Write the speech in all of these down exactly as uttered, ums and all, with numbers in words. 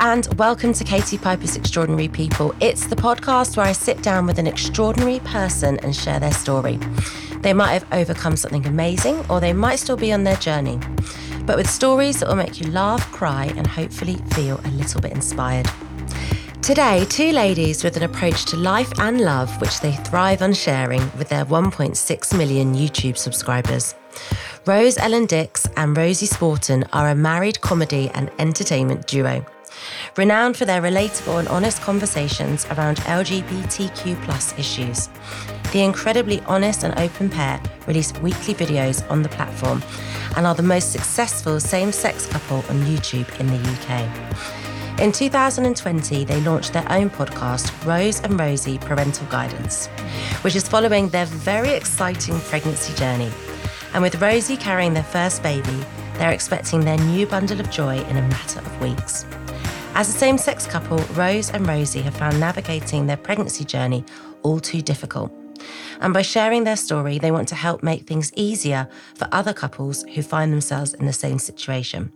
and welcome to Katie Piper's Extraordinary People. It's the podcast where I sit down with an extraordinary person and share their story. They might have overcome something amazing, or they might still be on their journey, but with stories that will make you laugh, cry, and hopefully feel a little bit inspired. Today, two ladies with an approach to life and love which they thrive on sharing with their one point six million YouTube subscribers. Rose Ellen Dix and Rosie Sporton are a married comedy and entertainment duo. Renowned for their relatable and honest conversations around L G B T Q plus issues. The incredibly honest and open pair release weekly videos on the platform and are the most successful same-sex couple on YouTube in the U K. In two thousand twenty, they launched their own podcast, Rose and Rosie Parental Guidance, which is following their very exciting pregnancy journey. And with Rosie carrying their first baby, they're expecting their new bundle of joy in a matter of weeks. As a same-sex couple, Rose and Rosie have found navigating their pregnancy journey all too difficult. And by sharing their story, they want to help make things easier for other couples who find themselves in the same situation.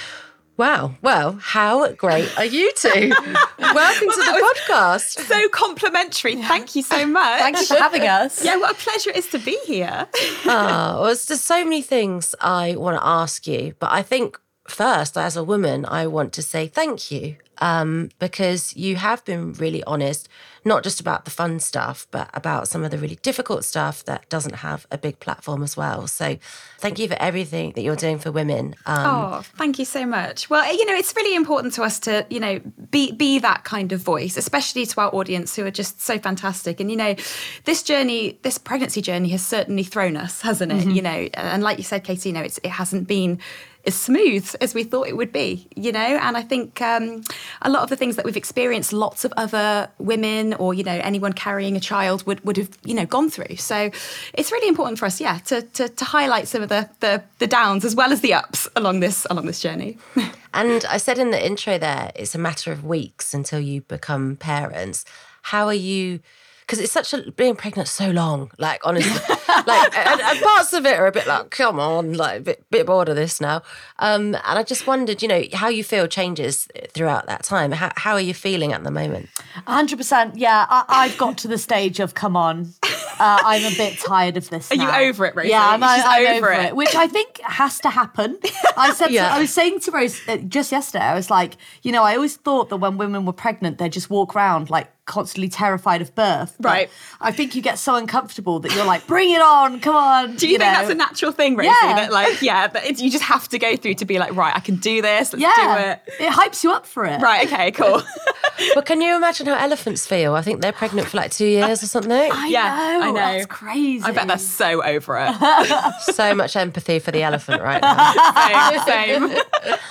Wow. Well, how great are you two? Welcome well, to the podcast. So complimentary. Thank you so much. Thank you for having us. Yeah, what a pleasure it is to be here. Oh, well, there's so many things I want to ask you, but I think first, as a woman, I want to say thank you um, because you have been really honest, not just about the fun stuff, but about some of the really difficult stuff that doesn't have a big platform as well. So thank you for everything that you're doing for women. Um, oh, thank you so much. Well, you know, it's really important to us to, you know, be be that kind of voice, especially to our audience who are just so fantastic. And, you know, this journey, this pregnancy journey has certainly thrown us, hasn't it? Mm-hmm. You know, and like you said, Katie, you know, it's, it hasn't been as smooth as we thought it would be, you know, and I think um, a lot of the things that we've experienced, lots of other women or, you know, anyone carrying a child would, would have, you know, gone through. So it's really important for us, yeah, to to, to highlight some of the, the the downs as well as the ups along this along this journey. And I said in the intro there, it's a matter of weeks until you become parents. How are you? Because it's such a, being pregnant so long, like, honestly, like, and, and parts of it are a bit like, come on, like, a bit, bit bored of this now. Um, and I just wondered, you know, how you feel changes throughout that time. How, how are you feeling at the moment? one hundred percent, yeah. I, I've got to the stage of, come on, uh, I'm a bit tired of this Are now. you over it, Rosie? Yeah, I'm, I'm over, over it. it. Which I think has to happen. I said, yeah. to, I was saying to Rose uh, just yesterday, I was like, you know, I always thought that when women were pregnant, they'd just walk around like constantly terrified of birth. But right. I think you get so uncomfortable that you're like, bring it on, come on. Do you, you think know? that's a natural thing, Rosie? Yeah. That like, yeah, that it's, you just have to go through to be like, right, I can do this, let's yeah. do it. It hypes you up for it. Right, okay, cool. But can you imagine how elephants feel? I think they're pregnant for like two years or something. I yeah, know, I know. That's crazy. I bet they're so over it. So much empathy for the elephant right now. Same, same.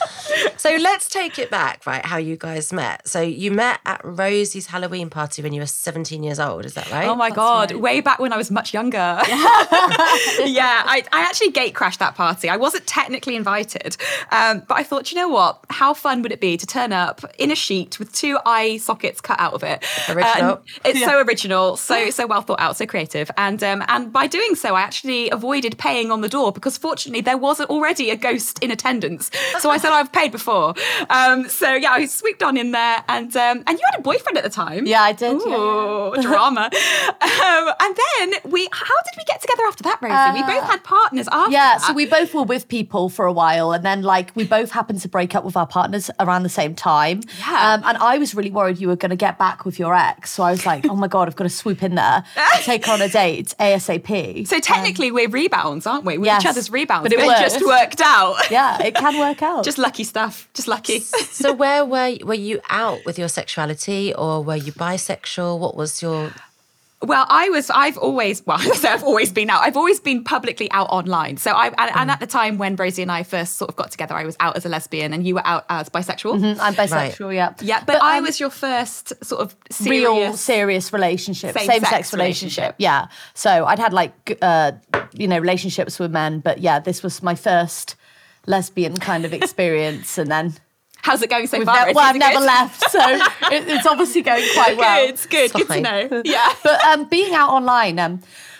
So let's take it back, right, how you guys met. So you met at Rosie's Halloween party when you were seventeen years old, is that right? Oh my That's God, right. way back when I was much younger. yeah, I, I actually gate crashed that party. I wasn't technically invited, um, but I thought, you know what, how fun would it be to turn up in a sheet with two eye sockets cut out of it. Original. Um, it's Yeah. so original, so so well thought out, so creative. And um, and by doing so, I actually avoided paying on the door because fortunately there was already a ghost in attendance. So I said, I've paid before. Um, so yeah, I swooped on in there, and um, and you had a boyfriend at the time. Yeah, I did. Ooh, yeah. drama. um, and then we, how did we get together after that, Rosie? Uh, we both had partners after Yeah, that. so we both were with people for a while, and then like we both happened to break up with our partners around the same time. Yeah. Um, and I was really worried you were going to get back with your ex, so I was like, oh my God, I've got to swoop in there, and take her on a date ASAP. So technically, um, we're rebounds, aren't we? We're yes, each other's rebounds, but it but it worked. just worked out. Yeah, it can work out. Just lucky stuff. Just lucky. So where were were you out with your sexuality, or were you bisexual? What was your... Well, I was, I've always, well, I say I've always been out. I've always been publicly out online. So I, and, mm. and at the time when Rosie and I first sort of got together, I was out as a lesbian and you were out as bisexual. Mm-hmm, I'm bisexual, right. yeah. Yeah, but, but I um, was your first sort of serious... Real, serious relationship. Same-sex Same-sex relationship. relationship. Yeah. So I'd had like, uh, you know, relationships with men, but yeah, this was my first lesbian kind of experience. And then... How's it going so We've far? Ne- well, I've it never good? left, so it, it's obviously going quite well. Good, good, good to know. Yeah. But um, being out online, um,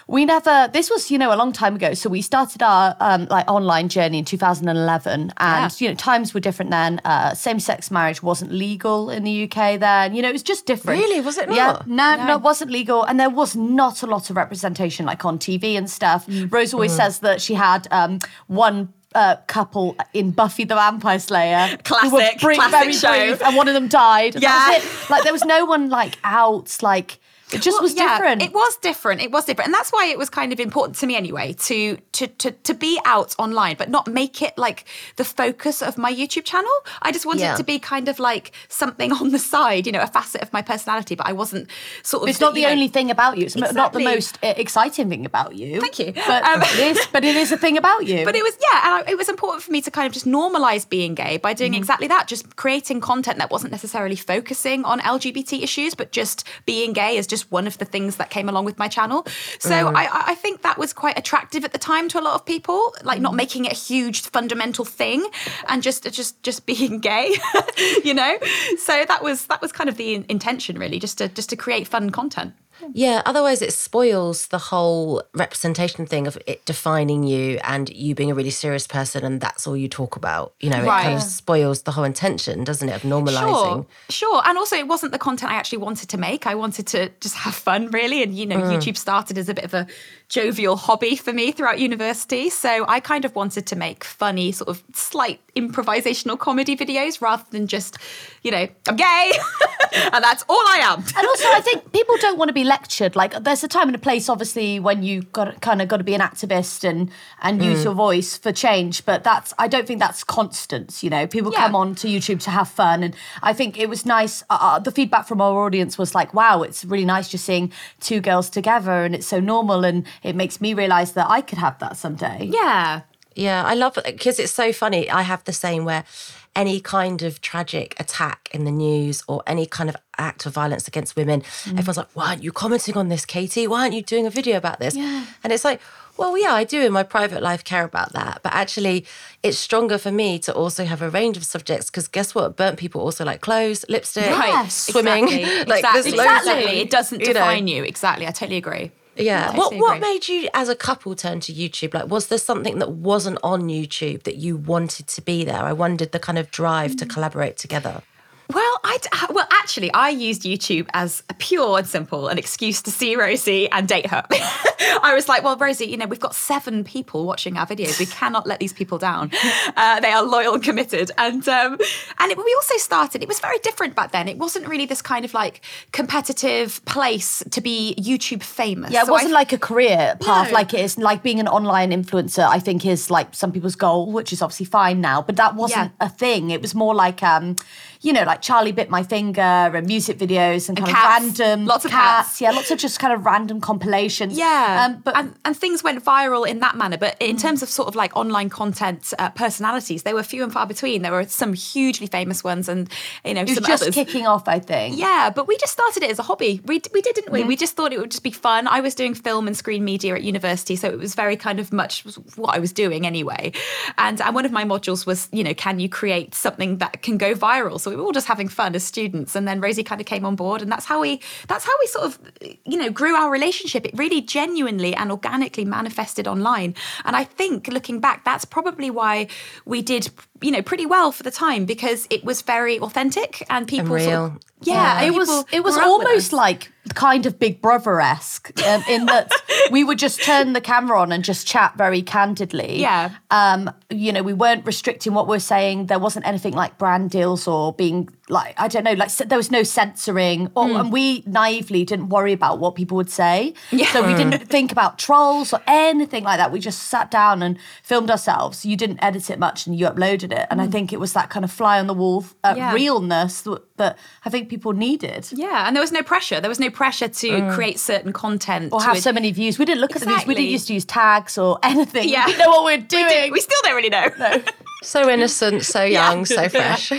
We never, this was, you know, a long time ago. So we started our um, like online journey in two thousand eleven and, yeah. you know, times were different then. Uh, same-sex marriage wasn't legal in the U K then. You know, it was just different. Really? Was it not? Yeah, no, no, no, it wasn't legal. And there was not a lot of representation like on T V and stuff. Mm. Rose always mm. says that she had um, one Uh, couple in Buffy the Vampire Slayer. Classic, who were brief, classic very show. brief, and one of them died. And yeah. That was it. Like, there was no one, like, out, like... It just well, was yeah, different. It was different. It was different. And that's why it was kind of important to me anyway, to, to to to be out online, but not make it like the focus of my YouTube channel. I just wanted yeah. it to be kind of like something on the side, you know, a facet of my personality, but I wasn't sort of... It's not the know, only thing about you. It's exactly. not the most uh, exciting thing about you. Thank you. But, um, it is, but it is a thing about you. But it was, yeah, and I, it was important for me to kind of just normalise being gay by doing mm-hmm. exactly that, just creating content that wasn't necessarily focusing on L G B T issues, but just being gay is just one of the things that came along with my channel. So mm. I, I think that was quite attractive at the time to a lot of people, like not making it a huge fundamental thing and just just just being gay, you know? So that was that was kind of the intention really, just to just to create fun content. Yeah, otherwise it spoils the whole representation thing of it defining you and you being a really serious person and that's all you talk about. You know, right. it kind of spoils the whole intention, doesn't it, of normalising. Sure, sure. And also it wasn't the content I actually wanted to make. I wanted to just have fun, really. And, you know, mm. YouTube started as a bit of a jovial hobby for me throughout university. So I kind of wanted to make funny, sort of slight improvisational comedy videos rather than just, you know, I'm gay and that's all I am. And also I think people don't want to be lectured. Like there's a time and a place, obviously, when you got kind of got to be an activist and and use mm. your voice for change. But that's I don't think that's constant. You know, people yeah. come on to YouTube to have fun, and I think it was nice. Uh, the feedback from our audience was like, "Wow, it's really nice just seeing two girls together, and it's so normal, and it makes me realise that I could have that someday." Yeah, yeah, I love it because it's so funny. I have the same where any kind of tragic attack in the news or any kind of act of violence against women, mm. everyone's like, why aren't you commenting on this, Katie? Why aren't you doing a video about this? Yeah. And it's like, well, yeah, I do in my private life care about that. But actually, it's stronger for me to also have a range of subjects because guess what? Burnt people also like clothes, lipstick, yes, swimming. Exactly. like, exactly. exactly. Of, it doesn't define you, know. you. Exactly. I totally agree. Yeah. What what made you, as a couple, turn to YouTube? Like, was there something that wasn't on YouTube that you wanted to be there? I wondered the kind of drive to collaborate together. Well, I well actually I used YouTube as a pure and simple an excuse to see Rosie and date her. I was like, well, Rosie, you know, we've got seven people watching our videos. We cannot let these people down. Uh, they are loyal and committed. And um, and it, we also started. It was very different back then. It wasn't really this kind of like competitive place to be YouTube famous. Yeah, it so wasn't I, like a career path no. like it is. Like being an online influencer, I think is like some people's goal, which is obviously fine now. But that wasn't yeah. a thing. It was more like, um, you know, like Charlie Bit My Finger and music videos and kind and of cats. random lots of cats. cats. Yeah, lots of just kind of random compilations. Yeah, um, but and, and things went viral in that manner. But in mm. terms of sort of like online content uh, personalities, they were few and far between. There were some hugely famous ones, and you know, it was some just others. kicking off, I think. Yeah, but we just started it as a hobby. We we did, didn't we? Mm-hmm. We just thought it would just be fun. I was doing film and screen media at university, so it was very kind of much what I was doing anyway. And and one of my modules was, you know, can you create something that can go viral? So we were all just having fun as students, and then Rosie kind of came on board, and that's how we that's how we sort of, you know, grew our relationship. It really genuinely and organically manifested online, and I think looking back, that's probably why we did, you know, pretty well for the time, because it was very authentic and people and real. Sort of, yeah, yeah, it was it was almost like kind of Big Brother-esque um, in that we would just turn the camera on and just chat very candidly. Yeah. Um, you know, we weren't restricting what we're saying. There wasn't anything like brand deals or being like, I don't know, like there was no censoring. Or, mm. And we naively didn't worry about what people would say. Yeah. So we didn't think about trolls or anything like that. We just sat down and filmed ourselves. You didn't edit it much and you uploaded it. And mm. I think it was that kind of fly on the wall uh, yeah. realness that, that I think people needed. Yeah, and there was no pressure. There was no pressure to mm. create certain content. Or have a... so many views. We didn't look exactly. at the views. We didn't used to use tags or anything. Yeah. We didn't know what we were doing. We, did, we still don't really know. No. So innocent, so young, yeah. so fresh.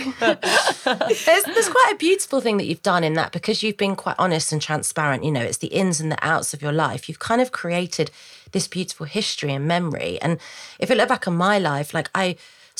there's, there's quite a beautiful thing that you've done in that, because you've been quite honest and transparent. You know, it's the ins and the outs of your life. You've kind of created this beautiful history and memory. And if I look back on my life, like I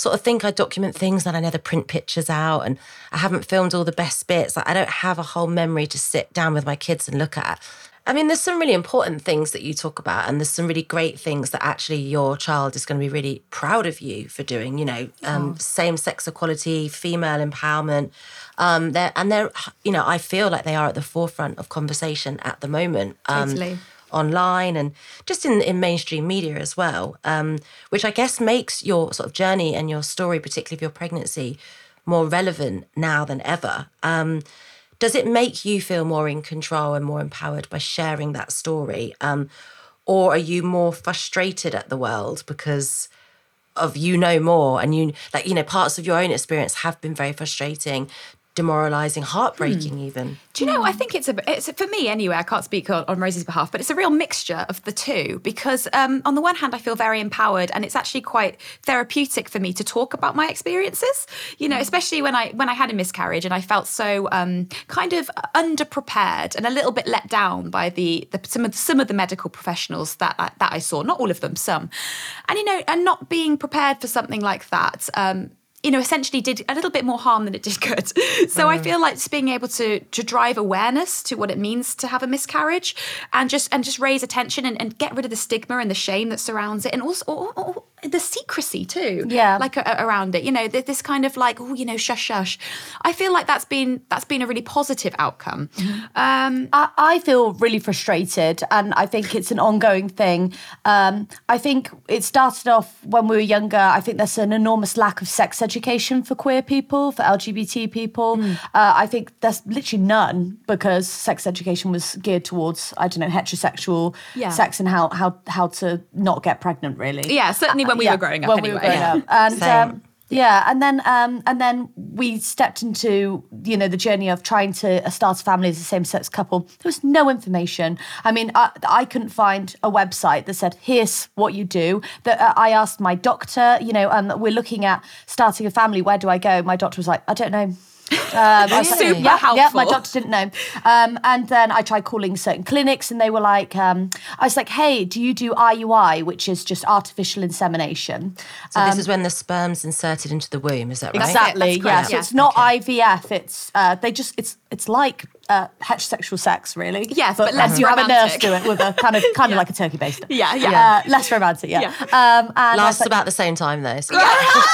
sort of think I document things and I never print pictures out and I haven't filmed all the best bits. Like, I don't have a whole memory to sit down with my kids and look at. I mean, there's some really important things that you talk about, and there's some really great things that actually your child is going to be really proud of you for doing, you know, um, oh. same-sex equality, female empowerment. Um, they're, and they're, you know, I feel like they are at the forefront of conversation at the moment. Um, totally. Online and just in, in mainstream media as well, um, which I guess makes your sort of journey and your story, particularly of your pregnancy, more relevant now than ever. Um, does it make you feel more in control and more empowered by sharing that story? Um, or are you more frustrated at the world because of you know more and you, like, you know, parts of your own experience have been very frustrating, demoralising, heartbreaking mm. even? Do you know, I think it's a, it's for me anyway, I can't speak on, on Rosie's behalf, but it's a real mixture of the two because um, on the one hand, I feel very empowered and it's actually quite therapeutic for me to talk about my experiences, you know, mm. especially when I when I had a miscarriage and I felt so um, kind of underprepared and a little bit let down by the, the some of the, some of the medical professionals that I, that I saw, not all of them, some. And, you know, and not being prepared for something like that, um, you know, essentially did a little bit more harm than it did good. So mm. I feel like just being able to to drive awareness to what it means to have a miscarriage and just and just raise attention and, and get rid of the stigma and the shame that surrounds it and also or, or the secrecy too. Yeah. Like uh, around it, you know, this kind of like, oh, you know, shush, shush. I feel like that's been that's been a really positive outcome. Mm-hmm. Um, I, I feel really frustrated and I think it's an ongoing thing. Um, I think it started off when we were younger. I think there's an enormous lack of sex education education for queer people, for L G B T people. Mm. Uh, I think there's literally none because sex education was geared towards, I don't know, heterosexual yeah. sex and how how how to not get pregnant, really. Yeah, certainly when we uh, yeah, were growing up when anyway. We were growing yeah. up. And um, yeah, and then um, and then we stepped into, you know, the journey of trying to start a family as a same-sex couple. There was no information. I mean, I, I couldn't find a website that said, here's what you do. That uh, I asked my doctor, you know, um, we're looking at starting a family. Where do I go? My doctor was like, I don't know. Um, really? Super yeah, helpful. Yeah, my doctor didn't know. Um, and then I tried calling certain clinics and they were like, um, I was like, hey, do you do I U I, which is just artificial insemination? So um, this is when the sperm's inserted into the womb, is that right? Exactly, yeah. yeah. So it's not okay. I V F, it's, uh, they just, it's it's like uh, heterosexual sex, really. Yes, but, but less you romantic. have a nurse do it with a kind of kind yeah. of like a turkey baster. Yeah, yeah. Uh, less romantic, yeah. yeah. Um, and Lasts like, about the same time though. So.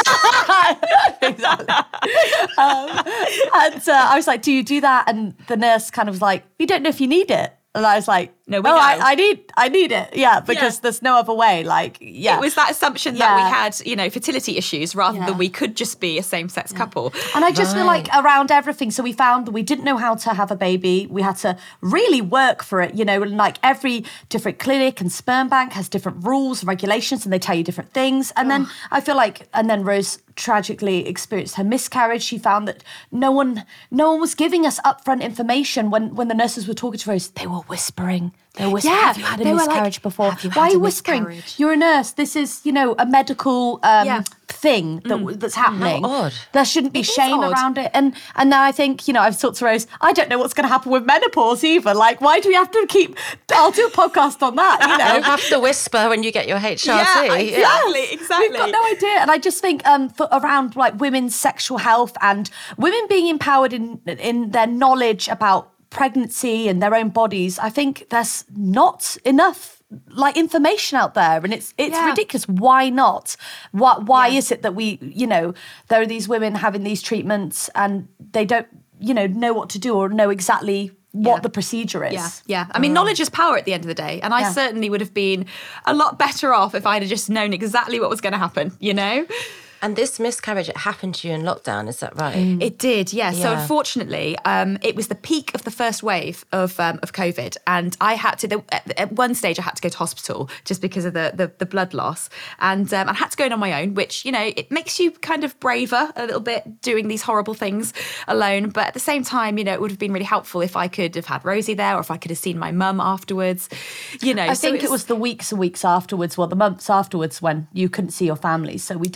exactly. um, and uh, I was like, do you do that? And the nurse kind of was like, you don't know if you need it. And I was like, no, we oh, know. I, I need, I need it, yeah, because yeah. there's no other way. Like, yeah, it was that assumption yeah. that we had, you know, fertility issues rather yeah. than we could just be a same-sex yeah. couple. And I just right. feel like around everything. So we found that we didn't know how to have a baby. We had to really work for it, you know. And like every different clinic and sperm bank has different rules and regulations, and they tell you different things. And then I feel like, and then Rose tragically experienced her miscarriage. She found that no one, no one was giving us upfront information when when the nurses were talking to Rose. They were whispering. They were whispering. Yeah, have you had a they were miscarriage like, before? "Have you Why had are you a whispering? miscarriage?" You're a nurse. This is, you know, a medical um, Yeah. thing that Mm. that's happening. How odd. There shouldn't be It is shame odd. around it. And and now I think, you know, I've talked to Rose, I don't know what's going to happen with menopause either. Like, why do we have to keep, I'll do a podcast on that, you know. You'll have to whisper when you get your H R T. Yeah, exactly, exactly. We've got no idea. And I just think um, for, around like women's sexual health and women being empowered in in their knowledge about pregnancy and their own bodies, I think there's not enough like information out there, and it's it's Yeah. ridiculous. Why not? Why why Yeah. is it that we, you know, there are these women having these treatments and they don't, you know, know what to do or know exactly what Yeah. the procedure is? Yeah, yeah. I mean, knowledge is power at the end of the day. And I Yeah. certainly would have been a lot better off if I'd have just known exactly what was going to happen, you know? And this miscarriage, it happened to you in lockdown, is that right? It did, yeah. So Yeah. unfortunately, um, it was the peak of the first wave of um, of COVID, and I had to. The, at, at one stage, I had to go to hospital just because of the the, the blood loss, and um, I had to go in on my own, which, you know, it makes you kind of braver a little bit doing these horrible things alone. But at the same time, you know, it would have been really helpful if I could have had Rosie there, or if I could have seen my mum afterwards. You know, I so think it was the weeks and weeks afterwards, well, the months afterwards when you couldn't see your family. So we dealt Yeah. with that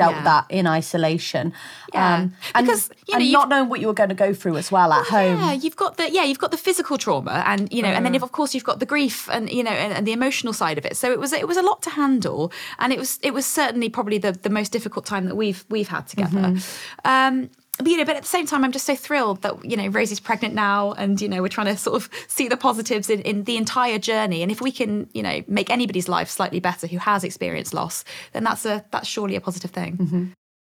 in isolation. Yeah. Um, and Because, you know, and you've- not knowing what you were going to go through as well at home. Yeah, you've got the yeah, you've got the physical trauma, and you know, mm. and then if, of course you've got the grief and you know, and, and the emotional side of it. So it was it was a lot to handle, and it was it was certainly probably the, the most difficult time that we've we've had together. Mm-hmm. Um, But, you know, but at the same time, I'm just so thrilled that, you know, Rosie's pregnant now and, you know, we're trying to sort of see the positives in, in the entire journey. And if we can, you know, make anybody's life slightly better who has experienced loss, then that's a that's surely a positive thing. Mm-hmm.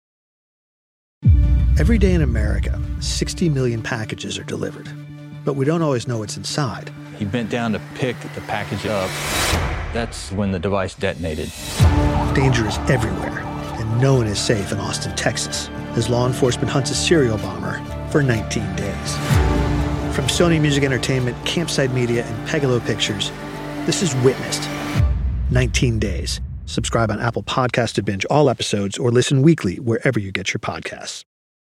Every day in America, sixty million packages are delivered, but we don't always know what's inside. He bent down to pick the package up. That's when the device detonated. Danger is everywhere, and no one is safe in Austin, Texas, as law enforcement hunts a serial bomber for nineteen days. From Sony Music Entertainment, Campside Media, and Pegalo Pictures, this is Witnessed. nineteen days. Subscribe on Apple Podcasts to binge all episodes or listen weekly wherever you get your podcasts.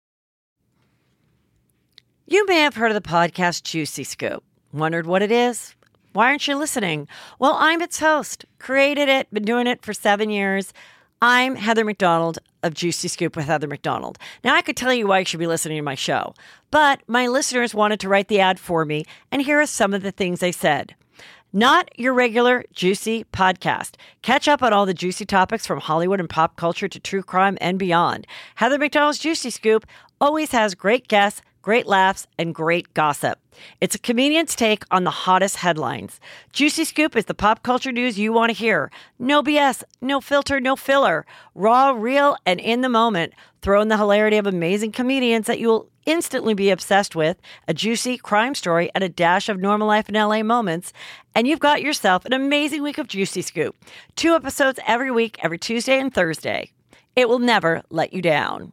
You may have heard of the podcast Juicy Scoop. Wondered what it is? Why aren't you listening? Well, I'm its host. Created it, been doing it for seven years. I'm Heather McDonald of Juicy Scoop with Heather McDonald. Now, I could tell you why you should be listening to my show, but my listeners wanted to write the ad for me, and here are some of the things they said. Not your regular juicy podcast. Catch up on all the juicy topics from Hollywood and pop culture to true crime and beyond. Heather McDonald's Juicy Scoop always has great guests, great laughs, and great gossip. It's a comedian's take on the hottest headlines. Juicy Scoop is the pop culture news you want to hear. No B S, no filter, no filler. Raw, real, and in the moment. Throw in the hilarity of amazing comedians that you will instantly be obsessed with, a juicy crime story, and a dash of normal life in L A moments, and you've got yourself an amazing week of Juicy Scoop. Two episodes every week, every Tuesday and Thursday. It will never let you down.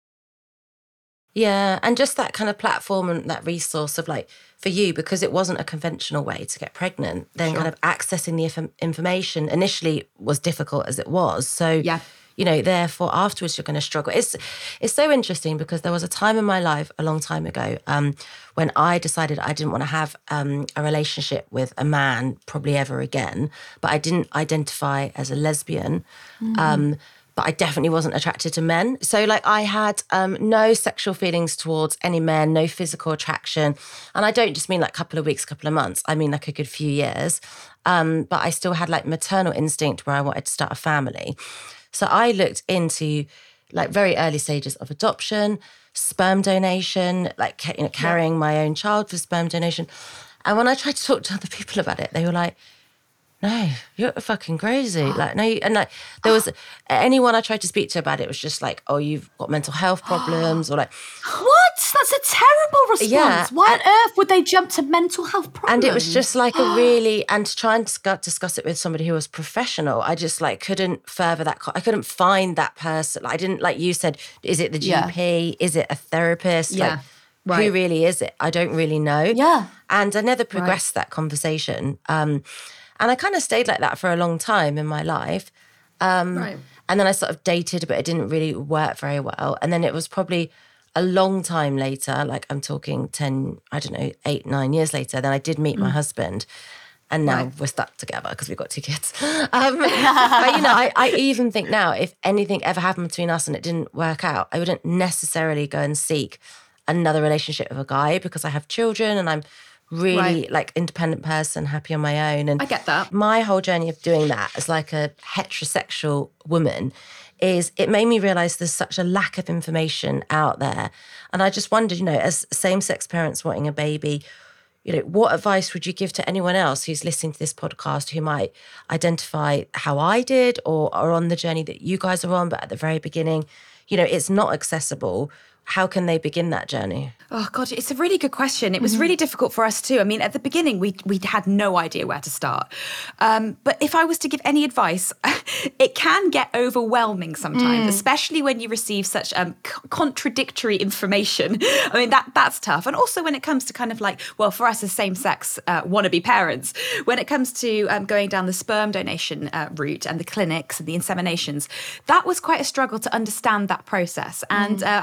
Yeah, and just that kind of platform and that resource of like, for you, because it wasn't a conventional way to get pregnant, then sure. kind of accessing the inf- information initially was difficult as it was. So, yeah. you know, therefore afterwards you're going to struggle. It's it's so interesting because there was a time in my life a long time ago um, when I decided I didn't want to have um, a relationship with a man probably ever again, but I didn't identify as a lesbian. Mm-hmm. Um But I definitely wasn't attracted to men. So like I had um, no sexual feelings towards any men, no physical attraction. And I don't just mean like a couple of weeks, couple of months. I mean like a good few years. Um, but I still had like maternal instinct where I wanted to start a family. So I looked into like very early stages of adoption, sperm donation, like you know, carrying yeah. my own child for sperm donation. And when I tried to talk to other people about it, they were like, no, you're fucking crazy. Like, no, and like, there was anyone I tried to speak to about it was just like, oh, you've got mental health problems, or like, what? That's a terrible response. Yeah. Why on earth would they jump to mental health problems? And it was just like a really, and to try and discuss, discuss it with somebody who was professional, I just like couldn't further that. I couldn't find that person. I didn't, like you said, is it the G P? Yeah. Is it a therapist? Yeah. Like, right. Who really is it? I don't really know. Yeah. And I never progressed right. that conversation. Um, And I kind of stayed like that for a long time in my life. Um, right. And then I sort of dated, but it didn't really work very well. And then it was probably a long time later, like I'm talking ten, I don't know, eight, nine years later, then I did meet mm. my husband. And now right. we're stuck together because we've got two kids. Um, but, you know, I, I even think now, if anything ever happened between us and it didn't work out, I wouldn't necessarily go and seek another relationship with a guy because I have children and I'm really right. like independent person, happy on my own. And I get that. My whole journey of doing that as like a heterosexual woman is it made me realise there's such a lack of information out there. And I just wondered, you know, as same-sex parents wanting a baby, you know, what advice would you give to anyone else who's listening to this podcast who might identify how I did or are on the journey that you guys are on, but at the very beginning, you know, it's not accessible. How can they begin that journey? Oh, God, it's a really good question. It was mm-hmm. really difficult for us too. I mean, at the beginning, we we had no idea where to start. Um, but if I was to give any advice, it can get overwhelming sometimes, mm. especially when you receive such um, c- contradictory information. I mean, that that's tough. And also when it comes to kind of like, well, for us as same-sex uh, wannabe parents, when it comes to um, going down the sperm donation uh, route and the clinics and the inseminations, that was quite a struggle to understand that process. And, mm. uh, and one thing I will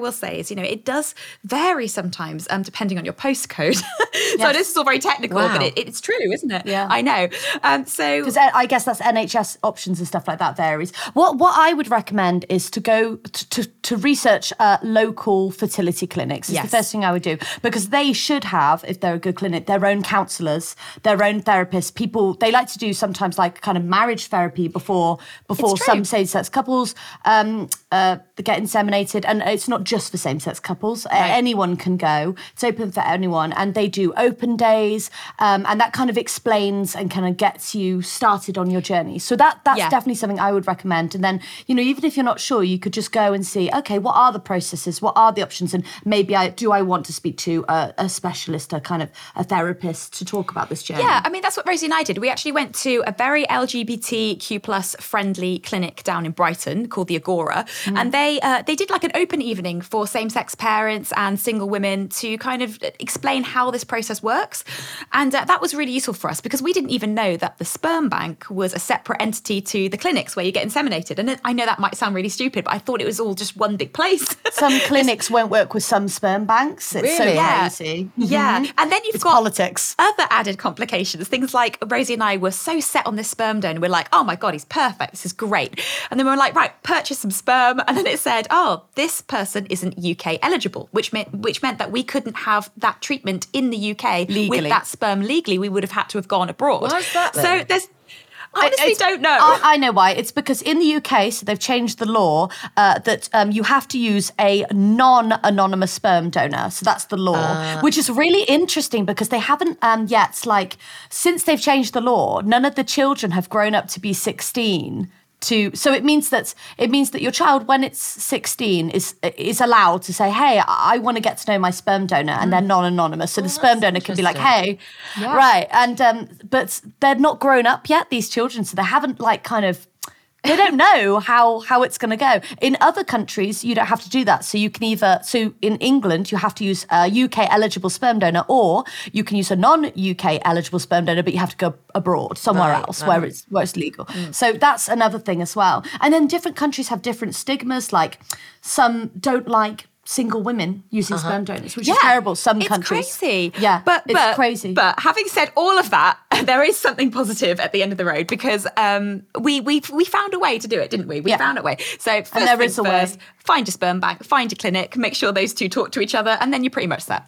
will say is, you know, it does vary sometimes um, depending on your postcode. So Yes. this is all very technical, Wow. but it, it's true, isn't it? Yeah. I know. Um, so Because I guess that's N H S options and stuff like that varies. What what I would recommend is to go to to, to research uh, local fertility clinics. It's Yes. the first thing I would do, because they should have, if they're a good clinic, their own counsellors, their own therapists. People they like to do sometimes like kind of marriage therapy before before It's true. some same-sex couples um, uh, get inseminated, and it's not just for same-sex couples. Right. Anyone can go. It's open for anyone, and they do open days, um, and that kind of explains and kind of gets you started on your journey. So that that's Yeah. definitely something I would recommend. And then, you know, even if you're not sure, you could just go and see, okay, what are the processes? What are the options? And maybe I do I want to speak to a, a specialist, a kind of a therapist to talk about this journey. yeah, I mean, that's what Rosie and I did. We actually went to a very L G B T Q plus friendly clinic down in Brighton called the Agora. Mm. And they uh, they did like an open evening for same-sex parents and single women to kind of explain how this process works. And uh, that was really useful for us because we didn't even know that the sperm bank was a separate entity to the clinics where you get inseminated. And I know that might sound really stupid, but I thought it was all just one big place. Some clinics won't work with some sperm banks. It's so Really? Yeah. crazy. Yeah. Mhm. And then you've It's got politics. other added complications. Things like Rosie and I were so set on this sperm donor. We're like, oh my God, he's perfect. This is great. And then we were like, right, purchase some sperm. And then it said, oh, this person isn't U K eligible, which meant which meant that we couldn't have that treatment in the U K Legally. with that sperm legally. We would have had to have gone abroad. Why is that So then? there's honestly It's- don't know. I, I know why. It's because in the U K, so they've changed the law uh, that um, you have to use a non-anonymous sperm donor. So that's the law, which is really interesting because they haven't um, yet, like, since they've changed the law, none of the children have grown up to be sixteen. To, so it means that it means that your child, when it's sixteen, is is allowed to say, "Hey, I, I want to get to know my sperm donor," and they're non-anonymous. So the sperm donor can be like, "Hey, right," and um, but they're not grown up yet. These children, so they haven't like kind of. They don't know how how it's going to go. In other countries, you don't have to do that. So you can either, so in England, you have to use a U K eligible sperm donor, or you can use a non-U K eligible sperm donor, but you have to go abroad, somewhere Right, else right. where it's where it's legal. So that's another thing as well. And then different countries have different stigmas. Like some don't like single women using sperm donors, which is terrible. Some it's countries, crazy. yeah, but it's but, crazy. But having said all of that, there is something positive at the end of the road because um, we we we found a way to do it, didn't we? We Yeah. found a way. So first there things is a way. first, find a sperm bank, find a clinic, make sure those two talk to each other, and then you're pretty much set.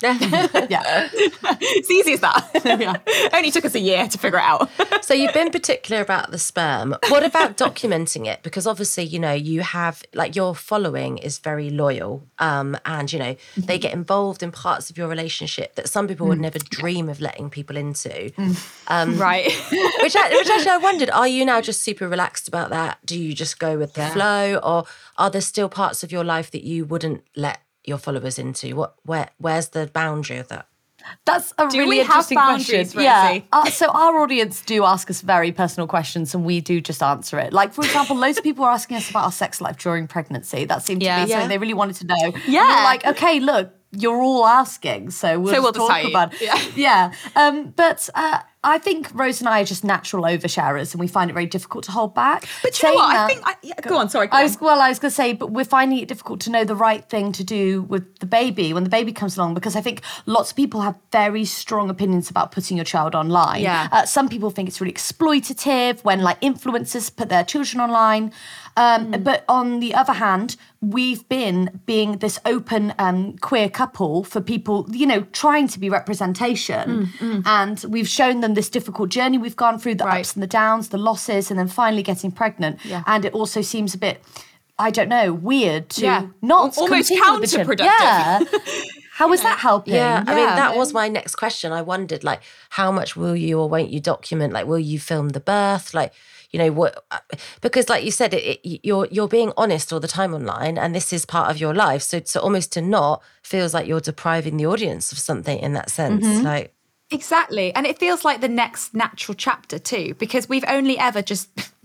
yeah. It's easy as that. Only took us a year to figure it out. So you've been particular about the sperm. What about documenting it? Because obviously, you know, you have like your following is very loyal, um, and you know they get involved in parts of your relationship that some people would never dream of letting people into. Um, Right. which, I, which actually, I wondered: are you now just super relaxed about that? Do you just go with the flow, or are there still parts of your life that you wouldn't let your followers into? What, where, where's the boundary of that? That's a Do really we have interesting boundaries, question. Yeah. Rosie? Uh, so our audience do ask us very personal questions, and we do just answer it. Like, for example, loads of people are asking us about our sex life during pregnancy. That seemed Yeah. to be Yeah. something they really wanted to know. And Yeah. we're like, okay, look, you're all asking, so we'll, So we'll just just talk tell you. about it. Yeah. Yeah. Um, but uh, I think Rose and I are just natural oversharers, and we find it very difficult to hold back. But do you know Saying what? I that- think. I, yeah, go on. Sorry. Go I on. was well. I was going to say, but we're finding it difficult to know the right thing to do with the baby when the baby comes along, because I think lots of people have very strong opinions about putting your child online. Yeah. Uh, some people think it's really exploitative when like influencers put their children online. Um, Mm. But on the other hand, we've been being this open um, queer couple for people, you know, trying to be representation. And we've shown them this difficult journey we've gone through, the Mm, Right. ups and the downs, the losses, and then finally getting pregnant. Yeah. And it also seems a bit, I don't know, weird to Yeah. not Al- almost continue with the journey. counterproductive. Yeah. How is that helping? Yeah, I mean, Yeah. that was my next question. I wondered, like, how much will you or won't you document? Like, will you film the birth? Like, you know what? Because, like you said, it, it, you're you're being honest all the time online, and this is part of your life. So, so almost to not feels like you're depriving the audience of something in that sense. Like, Exactly. And it feels like the next natural chapter too, because we've only ever just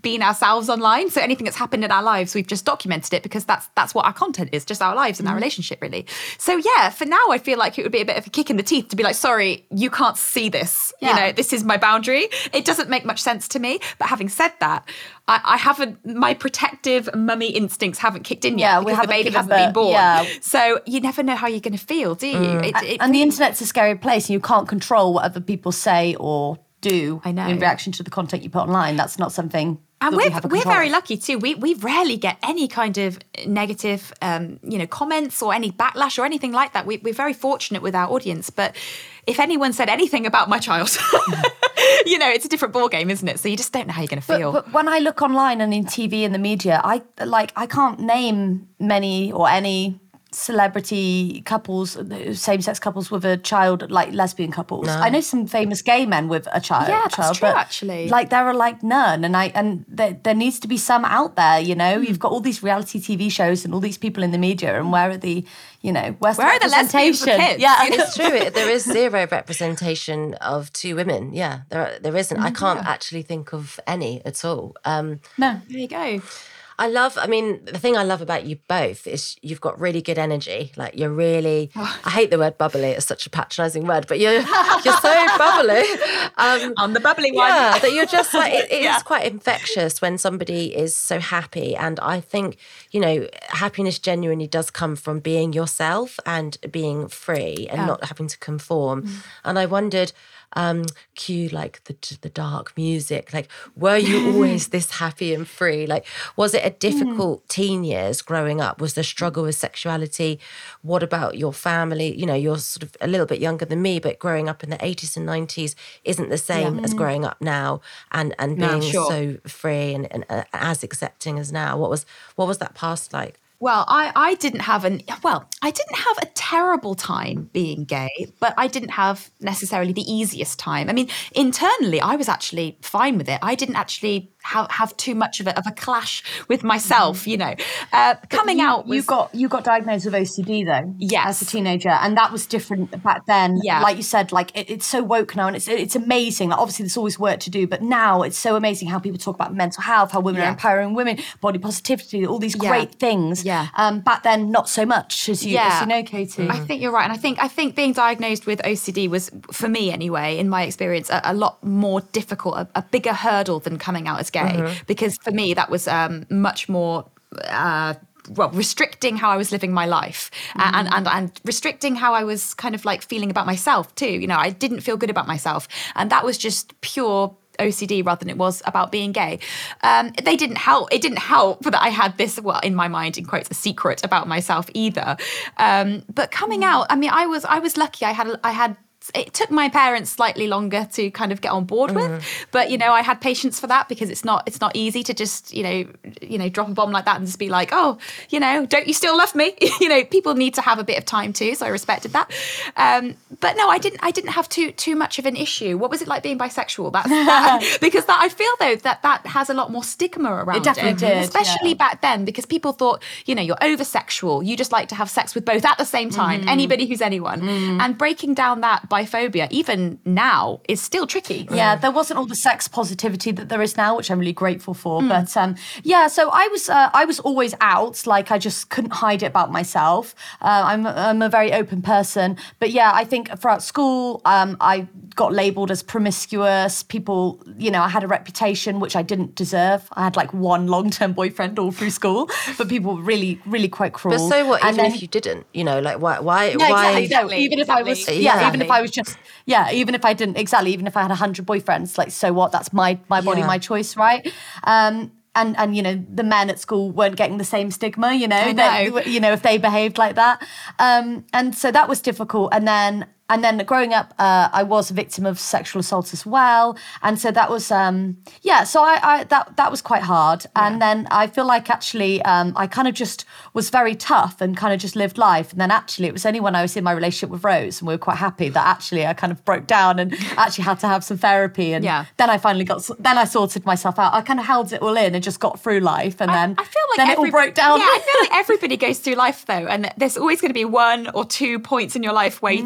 been ourselves online. So anything that's happened in our lives, we've just documented it because that's that's what our content is, just our lives and our relationship, really. So yeah, for now, I feel like it would be a bit of a kick in the teeth to be like, sorry, you can't see this. Yeah. You know, this is my boundary. It doesn't make much sense to me. But having said that, I, I haven't, my protective mummy instincts haven't kicked in yet Yeah, we because the haven't baby given hasn't birth, been born. yeah. So you never know how you're going to feel, do you? It, it And the internet's a scary place, and you can't control what other people say or do I know. in reaction to the content you put online. That's not something And that we're, we have a we're control very of. lucky too. We we rarely get any kind of negative, um, you know, comments or any backlash or anything like that. We, we're very fortunate with our audience. But if anyone said anything about my child, you know, it's a different ballgame, isn't it? So you just don't know how you're going to But, feel. but when I look online and in T V and the media, I like I can't name many or any celebrity couples, same-sex couples with a child, like lesbian couples. I know some famous gay men with a child. Yeah, that's child, true, but actually. Like there are like none, and I and there, there needs to be some out there. You know, Hmm. you've got all these reality T V shows and all these people in the media, and where are the, you know, where's Where are the lesbians with representation? kids? Yeah, It's true. It- There is zero representation of two women. Yeah, there there isn't. I can't actually think of any at all. Um, no. There you go. I love, I mean, the thing I love about you both is you've got really good energy. Like you're really, I hate the word bubbly. It's such a patronising word, but you're you're so bubbly. Um, On the bubbly one. yeah, that you're just like, it, it Yeah. is quite infectious when somebody is so happy. And I think, you know, happiness genuinely does come from being yourself and being free and Yeah. not having to conform. And I wondered, um, cue like the the dark music. Like, were you always this happy and free? Like, was it a difficult teen years growing up? Was the struggle with sexuality? What about your family? You know, you're sort of a little bit younger than me, but growing up in the eighties and nineties isn't the same as growing up now and and No, being sure. so free and, and uh, as accepting as now. What was what was that past like? Well, I, I didn't have an well, I didn't have a terrible time being gay, but I didn't have necessarily the easiest time. I mean, internally, I was actually fine with it. I didn't actually have, have too much of a, of a clash with myself, you know. Uh, coming you, out was, you got you got diagnosed with O C D though, Yes. as a teenager, and that was different back then. Yeah. Like you said, like it, it's so woke now, and it's it's amazing. Like, obviously, there's always work to do, but now it's so amazing how people talk about mental health, how women Yeah. are empowering women, body positivity, all these Yeah. great things. Yeah. Um, back then, not so much as you as you know, Katie. I think you're right, and I think I think being diagnosed with O C D was, for me anyway, in my experience, a, a lot more difficult, a, a bigger hurdle than coming out as gay, because for me that was um, much more. Uh, well, restricting how I was living my life and, and and restricting how I was kind of like feeling about myself too. You know, I didn't feel good about myself, and that was just pure O C D rather than it was about being gay. Um, they didn't help. It didn't help that I had this, well, in my mind, in quotes, a secret about myself either. Um, but coming out, I mean, I was I was lucky. I had I had. It took my parents slightly longer to kind of get on board with, but you know, I had patience for that because it's not it's not easy to just you know you know drop a bomb like that and just be like, oh, you know, don't you still love me? You know, people need to have a bit of time too, so I respected that. Um, but no, I didn't I didn't have too too much of an issue. What was it like being bisexual? That's that, because that I feel though that that has a lot more stigma around it, definitely did, especially yeah. back then, because people thought, you know, you're over sexual, you just like to have sex with both at the same time, anybody who's anyone, and breaking down that biphobia, even now, is still tricky. Yeah, there wasn't all the sex positivity that there is now, which I'm really grateful for. But um, yeah, so I was uh, I was always out, like I just couldn't hide it about myself. Uh, I'm I'm a very open person, but yeah, I think throughout school, um, I got labelled as promiscuous. People, you know, I had a reputation which I didn't deserve. I had like one long-term boyfriend all through school, but people were really, really quite cruel. But so what, And even then- if you didn't, you know, like why why Yeah, why exactly. No, even if I was, Exactly. yeah, Yeah. even if I was just, yeah, even if I didn't, exactly, even if I had a hundred boyfriends, like, so what? That's my my body, Yeah. my choice, right? Um, and and you know, the men at school weren't getting the same stigma, you know, I that- know. you know, if they behaved like that, um, and so that was difficult. And then. And then growing up, uh, I was a victim of sexual assault as well, and so that was, um, yeah. So I, I that that was quite hard. And then I feel like actually, um, I kind of just was very tough and kind of just lived life. And then actually, it was only when I was in my relationship with Rose, and we were quite happy, that actually I kind of broke down and actually had to have some therapy. And Yeah. then I finally got, then I sorted myself out. I kind of held it all in and just got through life. And then I feel like then every, it all broke down. Yeah, I feel like everybody goes through life though, and there's always going to be one or two points in your life where you think,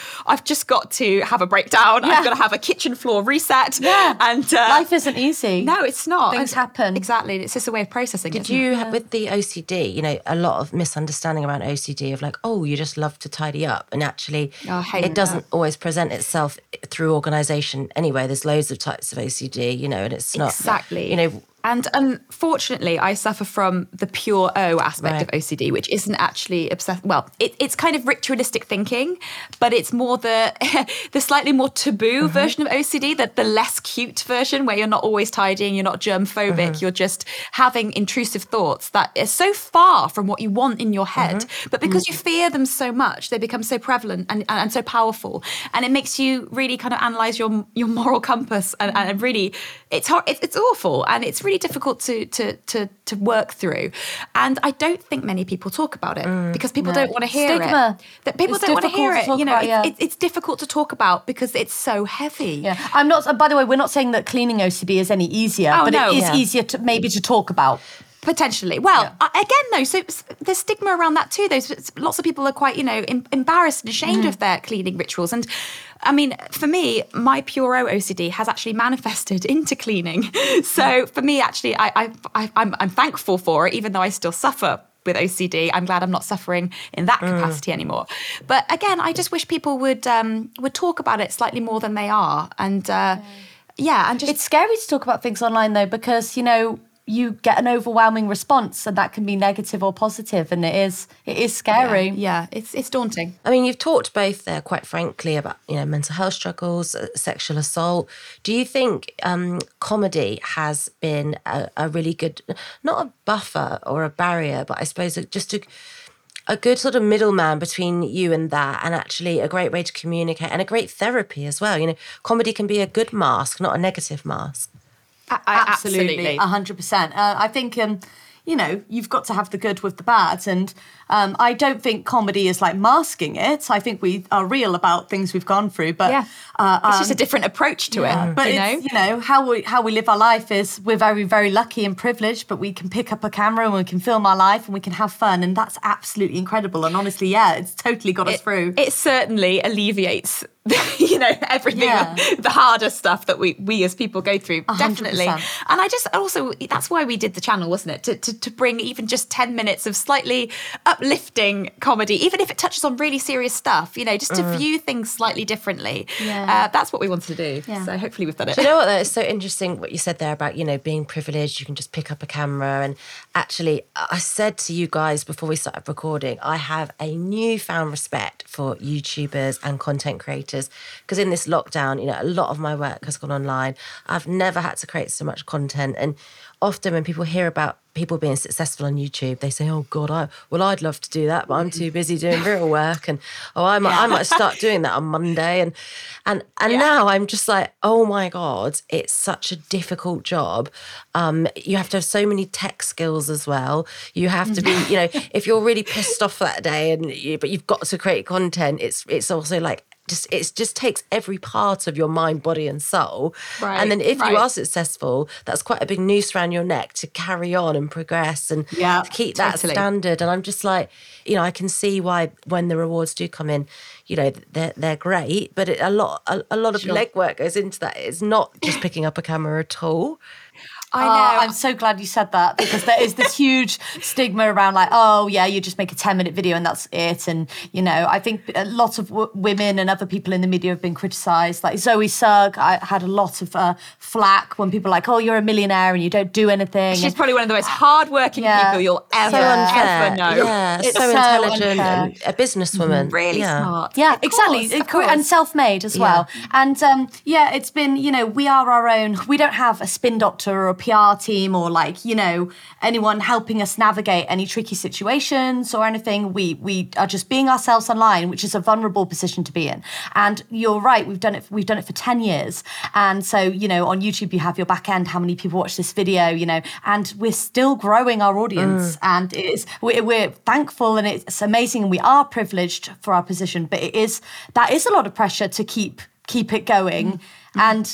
I've just got to have a breakdown. Yeah. I've got to have a kitchen floor reset. Yeah. And uh, life isn't easy. No, it's not. Things And- happen. Exactly. It's just a way of processing. Did isn't you, it? with the O C D, you know, a lot of misunderstanding around O C D of like, oh, you just love to tidy up. And actually, Oh, I hate it doesn't that. always present itself through organisation anyway. There's loads of types of O C D, you know, and it's not, Exactly. you know, And unfortunately, I suffer from the pure O aspect Right. of O C D, which isn't actually obsessed. Well, it, it's kind of ritualistic thinking, but it's more the the slightly more taboo Mm-hmm. version of O C D, the, the less cute version where you're not always tidying, you're not germphobic, Mm-hmm. you're just having intrusive thoughts that are so far from what you want in your head. Mm-hmm. But because you fear them so much, they become so prevalent and, and, and so powerful. And it makes you really kind of analyse your your moral compass. And, and really, it's hard, it's, it's awful. And it's really difficult to, to, to, to work through. And I don't think many people talk about it because people No. don't want to hear Stigma. it. That people It's don't want to difficult hear to it. talk You know, about, it's, yeah. it's, it's difficult to talk about because it's so heavy. Yeah, I'm not. And by the way, we're not saying that cleaning O C D is any easier, Oh, but no. it is Yeah. easier to maybe to talk about. Potentially. Well, uh, again, though, so s- there's stigma around that too. There's lots of people are quite, you know, em- embarrassed and ashamed of their cleaning rituals. And I mean, for me, my pure O C D has actually manifested into cleaning. So for me, actually, I, I, I, I'm, I'm thankful for it, even though I still suffer with O C D. I'm glad I'm not suffering in that capacity anymore. But again, I just wish people would um, would talk about it slightly more than they are. And uh, yeah, and just It's scary to talk about things online though, because you know you get an overwhelming response, and that can be negative or positive, and it is it is scary. yeah, it's it's daunting. I mean, you've talked both there, quite frankly, about, you know, mental health struggles, uh, sexual assault. Do you think um, comedy has been a, a really good, not a buffer or a barrier, but I suppose just a, a good sort of middleman between you and that, and actually a great way to communicate and a great therapy as well? You know, comedy can be a good mask, not a negative mask. I, Absolutely, a hundred percent. Uh, I think um, you know you've got to have the good with the bad, and um, I don't think comedy is like masking it. I think we are real about things we've gone through, but Yeah. uh, It's just a um, different approach to Yeah, it. but you it's, know? you know how we how we live our life is we're very very lucky and privileged, but we can pick up a camera and we can film our life and we can have fun, and that's absolutely incredible. And honestly, yeah, it's totally got us it, through. it certainly alleviates, you know, everything, Yeah. the harder stuff that we we as people go through. hundred Definitely. percent. And I just also, that's why we did the channel, wasn't it? To, to, to bring even just ten minutes of slightly uplifting comedy, even if it touches on really serious stuff, you know, just to view things slightly differently. Yeah. Uh, that's what we wanted to do. Yeah. So hopefully we've done it. Do you know what, though? It's so interesting what you said there about, you know, being privileged. You can just pick up a camera. And actually, I said to you guys before we started recording, I have a newfound respect for YouTubers and content creators, because in this lockdown, you know, a lot of my work has gone online. I've never had to create so much content. And often when people hear about people being successful on YouTube, they say, oh God, I well, I'd love to do that, but I'm too busy doing real work. And oh, I might, I might start doing that on Monday. And and and Yeah. now I'm just like, oh my God, it's such a difficult job. Um, you have to have so many tech skills as well. You have to be, you know, if you're really pissed off that day, and you, but you've got to create content, it's it's also like, just it just takes every part of your mind, body, and soul. Right, And then if right. you are successful, that's quite a big noose around your neck to carry on and progress and Yeah, to keep that totally. standard. And I'm just like, you know, I can see why when the rewards do come in, you know, they're they're great, but it, a lot a, a lot of Sure. legwork goes into that. It's not just picking up a camera at all. I Oh, know. I'm so glad you said that, because there is this huge stigma around like, oh yeah, you just make a ten minute video and that's it. And, you know, I think a lot of w- women and other people in the media have been criticised. Like Zoe Sugg, I had a lot of uh, flack when people are like, oh, you're a millionaire and you don't do anything. She's And- probably one of the most hardworking Yeah. people you'll ever, So unfair. ever know. Yeah, It's so, so intelligent unfair. and a businesswoman. Really yeah. smart. Yeah, Of exactly. course, of It- and course. self-made as well. And um, yeah, it's been, you know, we are our own. We don't have a spin doctor or a P R team or like, you know, anyone helping us navigate any tricky situations or anything. We we are just being ourselves online, which is a vulnerable position to be in. And you're right, we've done it. We've done it for ten years. And so, you know, on YouTube you have your back end, how many people watch this video, you know, and we're still growing our audience. And it is we're, we're thankful and it's amazing, and we are privileged for our position. But it is that is a lot of pressure to keep keep it going. And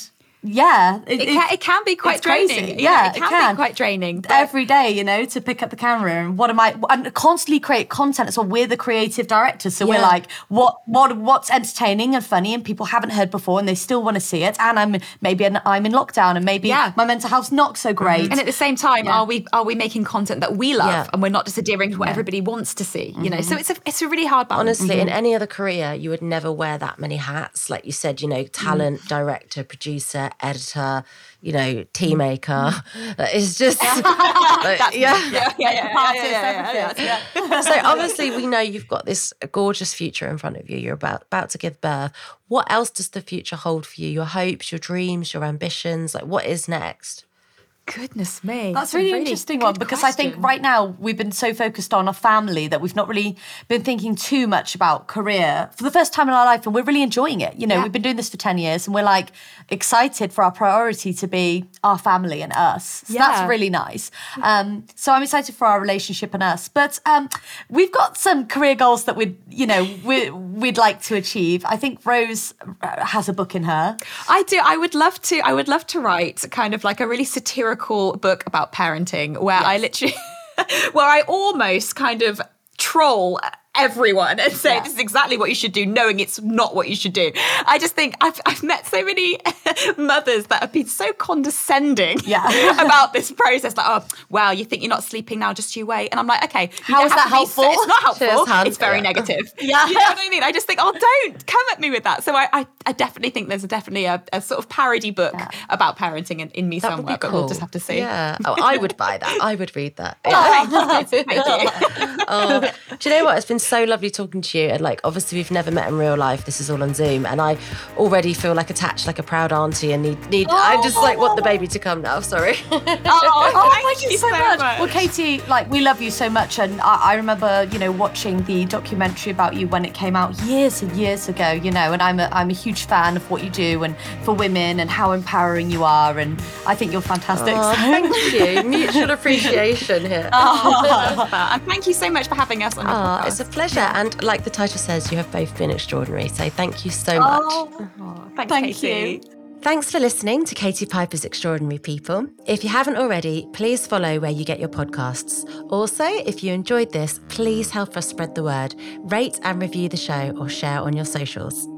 yeah, It, it, can, it can be quite it's crazy. draining. Yeah, it it can, can. be quite draining. But every day, you know, to pick up the camera and what am I and constantly create content. So we're the creative directors. So Yeah. we're like, what what what's entertaining and funny and people haven't heard before and they still want to see it. And I'm maybe I'm in lockdown and maybe Yeah. my mental health's not so great. And at the same time, Yeah. are we are we making content that we love Yeah. and we're not just adhering to what everybody wants to see? You know, so it's a it's a really hard balance. Honestly, in any other career, you would never wear that many hats. Like you said, you know, talent, director, producer, editor, you know, tea maker. It's just, like, yeah. yeah, yeah, yeah, yeah, yeah, yeah, yeah, yeah. So obviously, we know you've got this gorgeous future in front of you. You're about about to give birth. What else does the future hold for you? Your hopes, your dreams, your ambitions. Like, what is next? Goodness me. That's a really, interesting one good because I think question. right now we've been so focused on our family that we've not really been thinking too much about career for the first time in our life, and we're really enjoying it. You know, Yeah. we've been doing this for ten years and we're like excited for our priority to be our family and us. So Yeah. that's really nice. Um, so I'm excited for our relationship and us. But um, we've got some career goals that we'd, you know, we, we'd like to achieve. I think Rose has a book in her. I do. I would love to. I would love to write kind of like a really satirical book about parenting, where I literally, where I almost kind of troll everyone and say Yeah. this is exactly what you should do, knowing it's not what you should do. I just think I've I've met so many mothers that have been so condescending Yeah. about this process. Like, oh, well, you think you're not sleeping now, just you wait. And I'm like, okay, you How don't is have that to be helpful? so- it's not helpful. Cheers, Han. It's very Yeah. negative. Yeah. You know what I mean? I just think, oh, don't come at me with that. So I, I, I definitely think there's a, definitely a, a sort of parody book Yeah. about parenting in, in me That would somewhere, be but cool. we'll just have to see. Yeah. Oh, I would buy that. I would read that. Yeah. Oh, thank you. Thank you. Oh, do you know what? It's been so lovely talking to you. And like, obviously, we've never met in real life. This is all on Zoom, and I already feel like attached, like a proud auntie, and need need. I just like want the baby to come now. Sorry. Oh, Oh, thank, thank you so much. Well, Katie, like, we love you so much. And I, I remember, you know, watching the documentary about you when it came out years and years ago, you know, and I'm a, I'm a huge fan of what you do and for women and how empowering you are. And I think you're fantastic. Oh, So- thank you. Mutual appreciation here. Oh, and thank you so much for having us on your Oh, podcast. it's a pleasure. And like the title says, you have both been extraordinary. So thank you so much. Oh, thanks, Thank Katie. you. Thanks for listening to Katie Piper's Extraordinary People. If you haven't already, please follow where you get your podcasts. Also, if you enjoyed this, please help us spread the word. Rate and review the show or share on your socials.